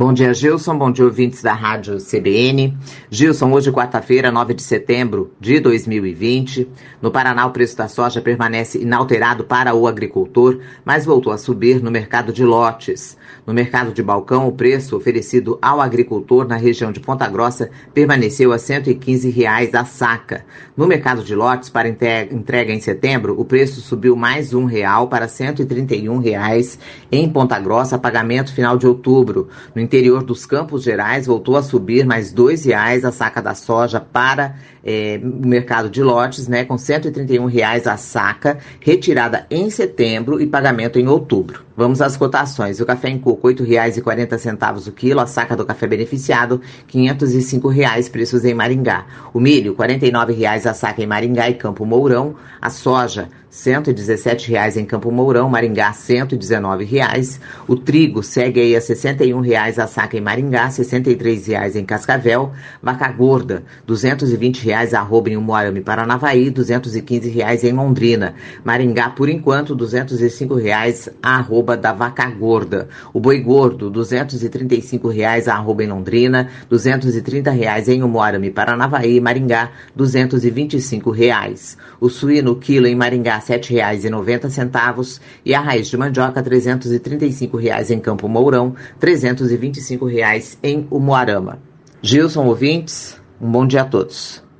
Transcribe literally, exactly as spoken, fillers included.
Bom dia, Gilson. Bom dia, ouvintes da Rádio C B N. Gilson, hoje, quarta-feira, nove de setembro de dois mil e vinte. No Paraná, o preço da soja permanece inalterado para o agricultor, mas voltou a subir no mercado de lotes. No mercado de balcão, o preço oferecido ao agricultor na região de Ponta Grossa permaneceu a cento e quinze reais a saca. No mercado de lotes, para entrega em setembro, o preço subiu mais um real para cento e trinta e um reais em Ponta Grossa, pagamento final de outubro. No interior dos Campos Gerais, voltou a subir mais dois reais a saca da soja para é, o mercado de lotes, né, com cento e trinta e um reais a saca, retirada em setembro e pagamento em outubro. Vamos às cotações. O café em coco, oito reais e quarenta centavos o quilo. A saca do café beneficiado, quinhentos e cinco reais, preços em Maringá. O milho, quarenta e nove reais a saca em Maringá e Campo Mourão. A soja, cento e dezessete reais em Campo Mourão, Maringá, cento e dezenove reais. O trigo segue aí a sessenta e um reais a saca em Maringá, sessenta e três reais em Cascavel. Vaca gorda, duzentos e vinte reais arroba em Umuarama e Paranavaí, duzentos e quinze reais em Londrina. Maringá, por enquanto, duzentos e cinco reais arroba da vaca gorda. O boi gordo, duzentos e trinta e cinco reais arroba em Londrina, duzentos e trinta reais em Umuarama e Paranavaí. Maringá, duzentos e vinte e cinco reais. O suíno, quilo em Maringá, sete reais e noventa centavos, e a raiz de mandioca, trezentos e trinta e cinco reais em Campo Mourão, trezentos e vinte e cinco reais em Umuarama. Gilson, ouvintes, um bom dia a todos.